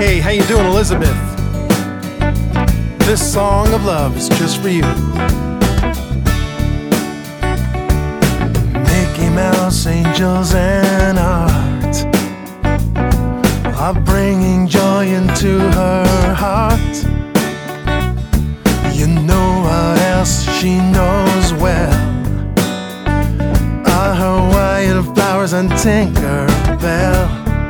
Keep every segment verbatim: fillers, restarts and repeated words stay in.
Hey, how you doing, Elizabeth? This song of love is just for you. Mickey Mouse, angels, and art are bringing joy into her heart. You know what else she knows well are her wildflowers and Tinkerbell.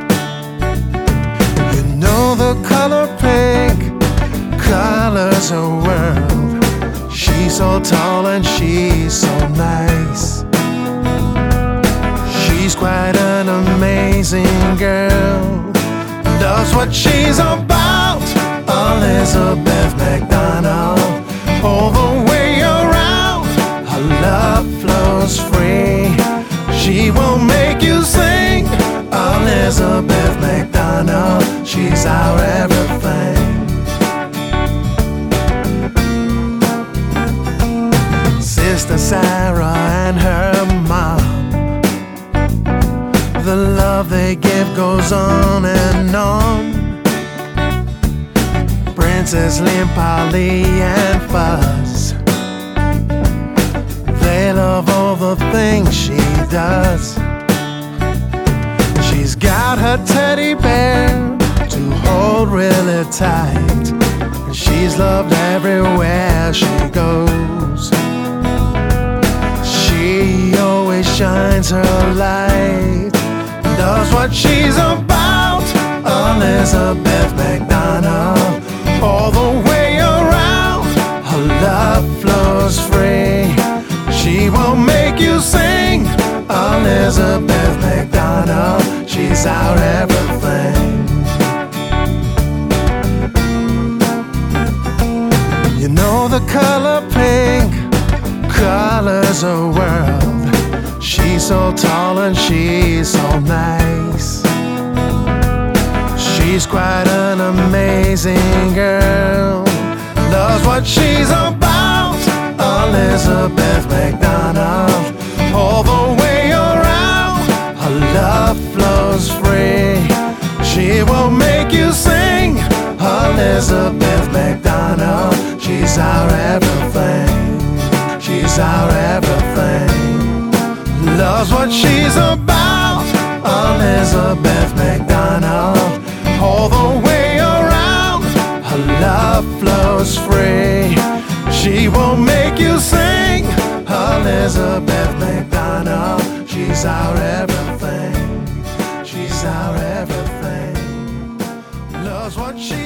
You know the color pink colors her world. She's so tall and she's so nice. She's quite an amazing girl. Does what she's about. Elizabeth McDonald. All the way around, her love flows free. She will make you sing. Elizabeth McDonald, she's our everything. Sister Sarah and her mom, the love they give goes on and on. Princess Lynn, Polly, and Fuzz, they love all the things she does. She's got her teddy bear to hold really tight, and she's loved everywhere she goes. She always shines her light, does what she's about. Elizabeth McDonald. All the way around, her love flows free. She will make you sing. Elizabeth McDonald, she's our everything. You know the color pink colors her world. She's so tall and she's so nice. She's quite an amazing girl. Does what she's about. Elizabeth McDonald. All the way around, her love flows free. She will make you sing. Elizabeth McDonald, she's our everything. She's our everything. Loves what she's about. Elizabeth McDonald. All the way around, her love flows free. She will make you sing. Elizabeth McDonald, she's our everything. She's our everything. Loves what she